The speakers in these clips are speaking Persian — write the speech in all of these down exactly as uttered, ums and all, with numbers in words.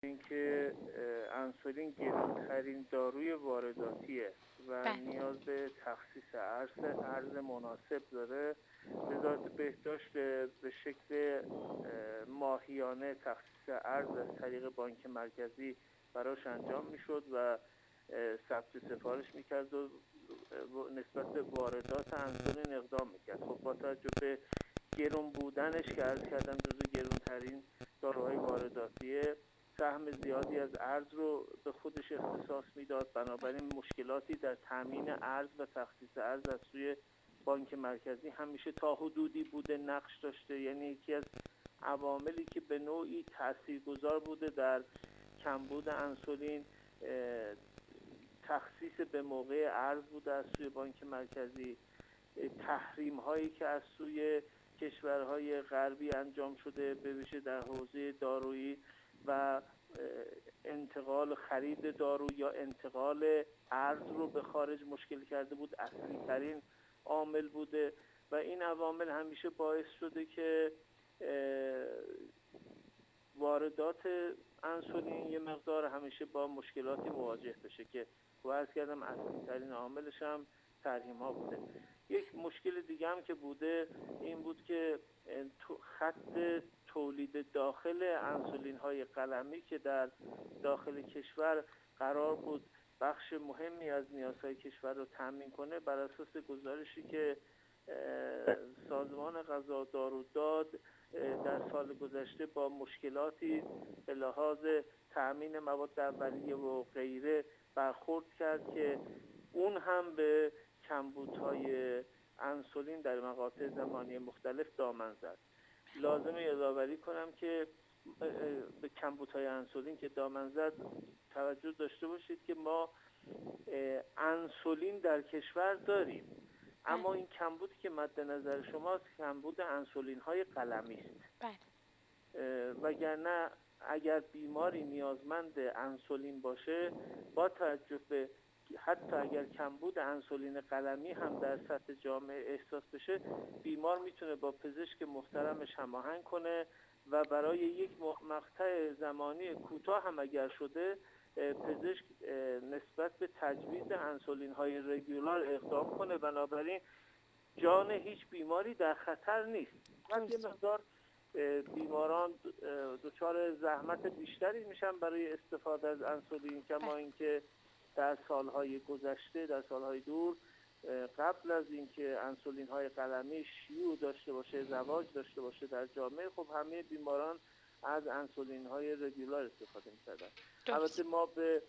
اینکه انسولین گرانترین داروی وارداتیه و بله. نیاز به تخصیص ارز ارز مناسب داره. وزارت بهداشت به شکل ماهیانه تخصیص ارز از طریق بانک مرکزی براش انجام میشد و ثبت سفارش میکرد و نسبت به واردات انسولین اقدام میکرد. خب با توجه به گران بودنش که عرض کردم جزو گرانترین داروهای وارداتیه، سهم زیادی از ارز رو به خودش اختصاص میداد. بنابراین مشکلاتی در تامین ارز و تخصیص ارز از سوی بانک مرکزی همیشه تا حدودی بوده، نقش داشته. یعنی یکی از عواملی که به نوعی تاثیرگذار بوده در کمبود انسولین تخصیص به موقع ارز بوده از سوی بانک مرکزی. تحریم هایی که از سوی کشورهای غربی انجام شده به ویژه در حوزه دارویی و انتقال خرید دارو یا انتقال ارز رو به خارج مشکل کرده بود، اصلی ترین عامل بوده و این عوامل همیشه باعث شده که واردات انسولین یه مقدار همیشه با مشکلاتی مواجه بشه که عرض کردم اصلی ترین عاملش هم تحریم ها بوده. یک مشکل دیگه هم که بوده این بود که خط تولید داخل انسولین های قلمی که در داخل کشور قرار بود بخش مهمی از نیازهای کشور رو تامین کنه، بر اساس گزارشی که سازمان غذا و دارو داد در سال گذشته با مشکلاتی به لحاظ تامین مواد اولیه و غیره برخورد کرد که اون هم به کمبودهای انسولین در مقاطع زمانی مختلف دامن زد. لازمه یادآوری کنم که به کمبودهای انسولین که دامن زد توجه داشته باشید که ما انسولین در کشور داریم، اما این کمبودی که مد نظر شماست کمبود انسولین های قلمی است. وگرنه اگر بیماری نیازمند انسولین باشه، با توجه به حتی اگر کمبود انسولین قلمی هم در سطح جامعه احساس بشه، بیمار میتونه با پزشک محترمش هماهنگ کنه و برای یک مقطع زمانی کوتاه هم اگر شده پزشک نسبت به تجویز انسولین های رگولار اقدام کنه. بنابراین جان هیچ بیماری در خطر نیست. وقتی یه مقدار بیماران دچار زحمت بیشتری میشن برای استفاده از انسولین، کما اینکه در سالهای گذشته، در سالهای دور قبل از اینکه انسولین های قلمی شیوع داشته باشه، رواج داشته باشه در جامعه، خب همه بیماران از انسولین های رگولار استفاده می‌کردن. البته ما به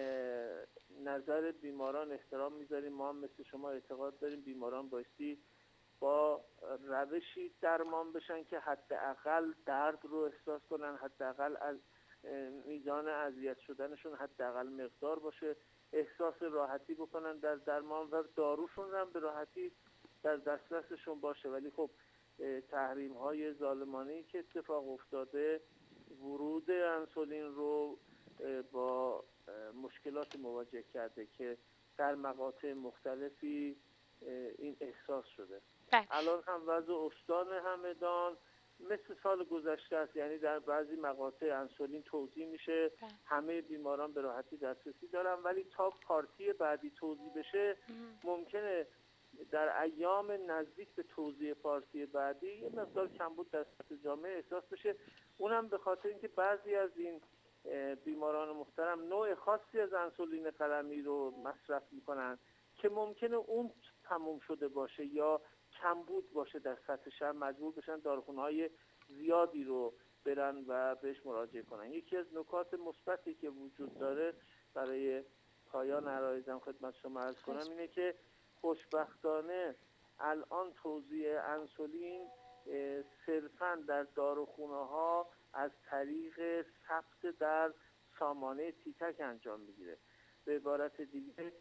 نظر بیماران احترام میذاریم، ما هم مثل شما اعتقاد داریم بیماران بایستی با روشی درمان بشن که حداقل درد رو احساس کنن، حداقل از میزان اذیت شدنشون حداقل مقدار باشه، احساس راحتی بکنن در درمان و داروشون هم به راحتی در دسترسشون باشه. ولی خب تحریم های ظالمانه‌ای که اتفاق افتاده ورود انسولین رو با مشکلات مواجه کرده که در مقاطع مختلفی این احساس شده. بله. الان هم وضع استان همدان مثل سال گذشته است، یعنی در بعضی مقاطع انسولین توزیع میشه، بله. همه بیماران به راحتی دسترسی دارن، ولی تا پارتی بعدی توزیع بشه ممکنه در ایام نزدیک به توزیع پارتی بعدی یه مقدار کمبود در سطح جامعه احساس بشه. اونم به خاطر اینکه بعضی از این بیماران محترم نوع خاصی از انسولین قلمی رو مصرف میکنن که ممکنه اون تموم شده باشه یا کمبود باشه در سطح شهر، مجبور بشن داروخونه‌های زیادی رو برن و بهش مراجعه کنن. یکی از نکات مثبتی که وجود داره برای پایان عرایزم خدمت شما عرض کنم اینه که خوشبختانه الان توزیع انسولین صرفاً در داروخونه‌ها از طریق ثبت در سامانه تیتک انجام میگیره. به عبارت دیگه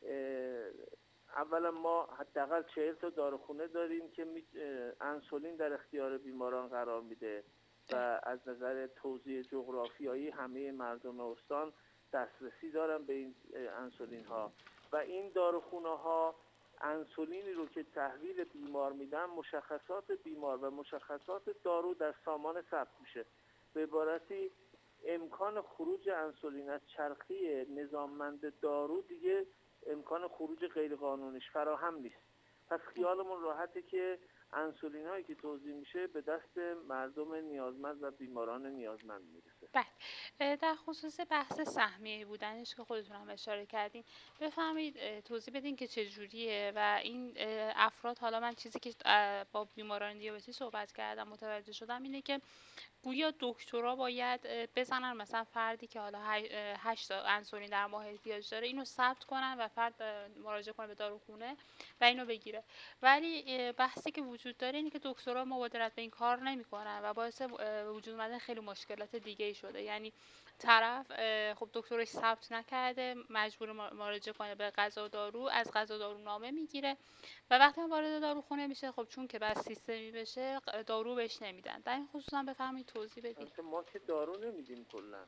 اولا ما حداقل چهل تا داروخونه داریم که انسولین در اختیار بیماران قرار میده و از نظر توزیع جغرافیایی همه مردم استان دسترسی دارن به این انسولین ها و این داروخونه ها انسولینی رو که تحویل بیمار میدن مشخصات بیمار و مشخصات دارو در سامان ثبت میشه. به عبارتی امکان خروج انسولین از چرخی نظاممند دارو دیگه امکان خروج غیر قانونیش فراهم نیست. پس خیالمون راحته که انسولین هایی که توزیع میشه به دست مردم نیازمند و بیماران نیازمند میرسه. بله، در خصوص بحث سهمیه بودنش که خودتون هم اشاره کردین، بفرمایید توضیح بدین که چه جوریه و این افراد، حالا من چیزی که با بیماران دیابتی صحبت کردم متوجه شدم اینه که گویا دکترها باید بزنن مثلا فردی که حالا هشت انسولین در ماه احتیاج داره اینو ثبت کنن و فرد مراجعه کنه به داروخونه و اینو بگیره، ولی بحثی که وجود داره اینه که دکترها مبادرت به این کار نمیکنن و باعث وجود اومدن خیلی مشکلات دیگه ای شده. یعنی طرف خب دکترش ثبت نکرده، مجبور مراجعه کنه به غذا و دارو، از غذا و دارو نامه میگیره و وقتی وارد داروخونه میشه خب چون که بس سیستمی بشه دارو بهش نمیدن. در این خصوص هم بفرمایید توضیح بدید. ما که دارو نمیدیم کلا،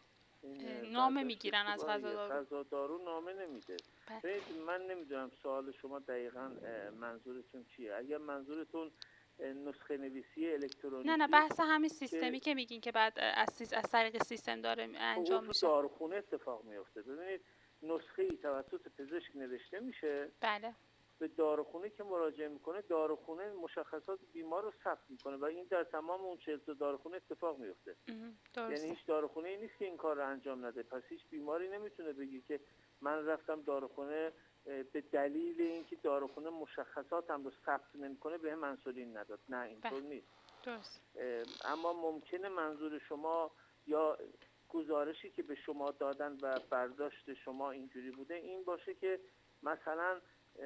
نامه میگیرن از غذا دارو. غذا دارو نامه نمیده. ببینید من نمیدونم سوال شما دقیقاً منظورتون چیه. اگر منظورتون نسخه نویسی الکترونیکی، نه نه بحث همین سیستمی که, که میگین که بعد از از طریق سیستم داره انجام میشه. داروخونه اتفاق میفته. ببینید نسخه ای توسط پزشک نوشته میشه. بله. به داروخونه که مراجعه میکنه، داروخونه مشخصات بیمار رو ثبت میکنه و این در تمام اون چهل تا داروخونه اتفاق میفته. یعنی هیچ داروخونه ای نیست که این کار رو انجام نده. پس هیچ بیماری نمیتونه بگی که من رفتم داروخونه به دلیل اینکه داروخونه مشخصاتم رو ثبت نمیکنه بهم انسولین نداد. نه اینطور نیست. درست. اما ممکنه منظور شما یا گزارشی که به شما دادن و برداشت شما اینجوری بوده این باشه که مثلا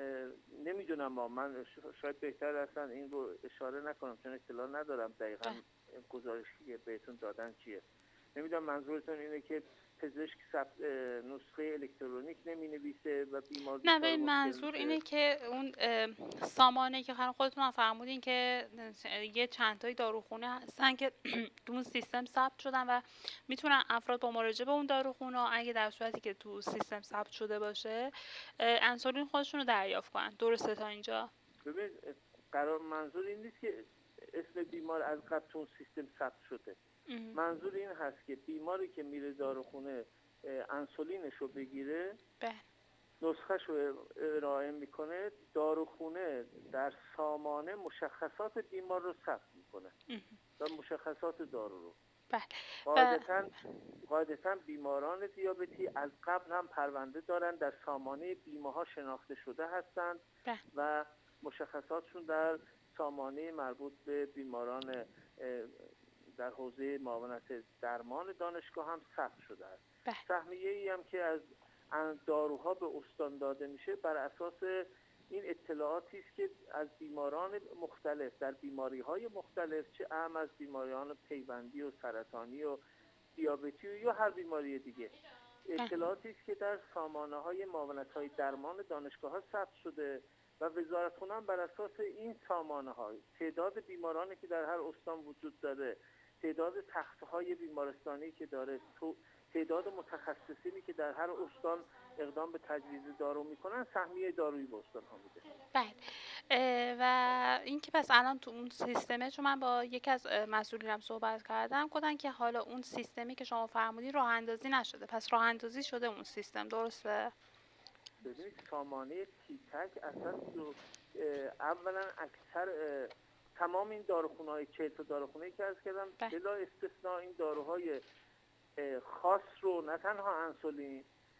نمیدونم، ما من شاید بهتر اصلا این رو اشاره نکنم چون اطلاع ندارم دقیقاً گزارشی که بهتون دادن چیه. نمیدونم منظورتون اینه که پزشک نسخه الکترونیک نمی نویسه و بیمار نه، به منظور اینه که اون سامانه که خودتون هم فرمودین که یه چند تایی داروخونه هستن که تو اون سیستم ثبت شدن و میتونن افراد با مراجعه به اون داروخونه اگه در صورتی که تو سیستم ثبت شده باشه انسولین خودشون رو دریافت کنن. درسته تا اینجا؟ ببین قرار منظور این نیست که اسم بیمار از قبل تو سیستم ثبت شده. منظور این هست که بیماری که میره داروخونه انسولینش رو بگیره، نسخهش رو ارائه میکنه، داروخونه در سامانه مشخصات بیمار رو ثبت میکنه و مشخصات دارو رو. قاعدتاً قاعدتاً بیماران دیابتی از قبل هم پرونده دارن، در سامانه بیمه ها شناخته شده هستند و مشخصاتشون در سامانه مربوط به بیماران در حوزه معاونت درمان دانشگاه هم ثبت شده است. سهمیه‌ای هم که از داروها به استان داده میشه بر اساس این اطلاعاتی است که از بیماران مختلف در بیماری‌های مختلف، چه اهم از بیماریان پیوندی و سرطانی و دیابتی و یا هر بیماری دیگه، اطلاعاتی است که در سامانه‌های معاونت‌های درمان دانشگاه‌ها ثبت شده و وزارتخانه هم بر اساس این سامانه‌ها تعداد بیمارانی که در هر استان وجود داره، تعداد تخت‌های بیمارستانی که داره، تعداد متخصصینی که در هر استان اقدام به تجویز دارو میکنن، سهمیه دارویی به استان ها میده. بله. و این که پس الان تو اون سیستمه، چون من با یکی از مسئولینم صحبت کردم گفتن که حالا اون سیستمی که شما فرمودین راه اندازی نشده، پس راه اندازی شده اون سیستم، درسته؟ ببینید سامانه تی تک اصلا اولا اکثر تمام این داروخونه‌های چهل تا داروخونه‌ای که عرض کردم بلا استثناء این داروهای خاص رو، نه تنها انسولین،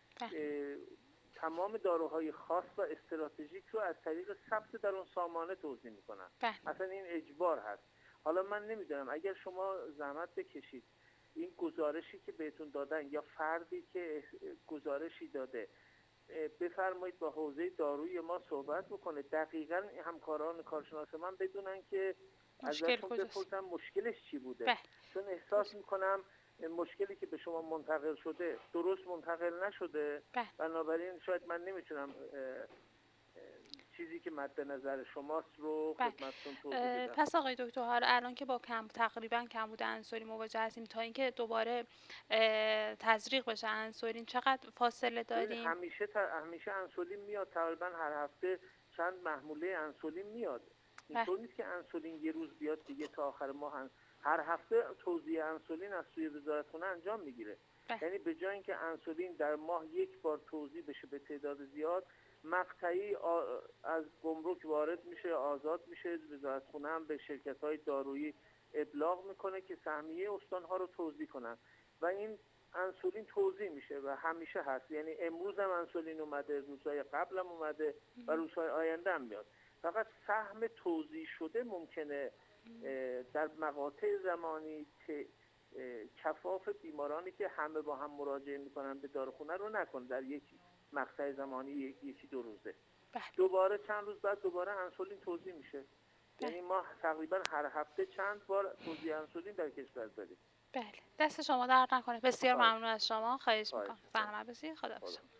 تمام داروهای خاص و استراتژیک رو از طریق ثبت در اون سامانه توزیع میکنن. اصلا این اجبار هست. حالا من نمیدونم اگر شما زحمت بکشید این گزارشی که بهتون دادن یا فردی که گزارشی داده بفرمایید با حوزه دارویی ما صحبت بکنه، دقیقاً همکاران کارشناس من بدونن که ازشون بپرسن مشکلش چی بوده. بله. چون احساس میکنم مشکلی که به شما منتقل شده درست منتقل نشده، بنابراین شاید من نمیتونم چیزی که مد نظر شماست رو خدمتتون توضیح بدم. پس آقای دکتر حالا الان که با کم تقریبا کمبود انسولین مواجه هستیم، تا اینکه دوباره تزریق بشه انسولین چقدر فاصله داریم؟ همیشه همیشه انسولین میاد، تقریبا هر هفته چند محموله انسولین میاد. اینطور نیست که انسولین یه روز بیاد دیگه تا آخر ماه هر هفته توزیع انسولین از سوی وزارتخونه انجام میگیره. یعنی به جای اینکه انسولین در ماه یک بار توزیع بشه به تعداد زیاد، مقطعی از گمرک وارد میشه، آزاد میشه، وزارتخونه هم به شرکت‌های دارویی ابلاغ میکنه که سهمیه استان‌ها رو توزیع کنن و این انسولین توزیع میشه و همیشه هست. یعنی امروز هم انسولین اومده، روزهای قبل هم اومده و روزهای آینده هم میاد. فقط سهم توزیع شده ممکنه در مقاطع زمانی که کفاف بیمارانی که همه با هم مراجعه میکنن به داروخونه رو نکنه در یک مقطع زمانی یکی دو روزه. بله. دوباره چند روز بعد دوباره انسولین توزیع میشه. بله. یعنی ما تقریبا هر هفته چند بار توزیع انسولین در کشور داریم. بله، دست شما درد نکنه. بسیار ممنون از شما. خواهش میکنم. زحمت بسیار. خدا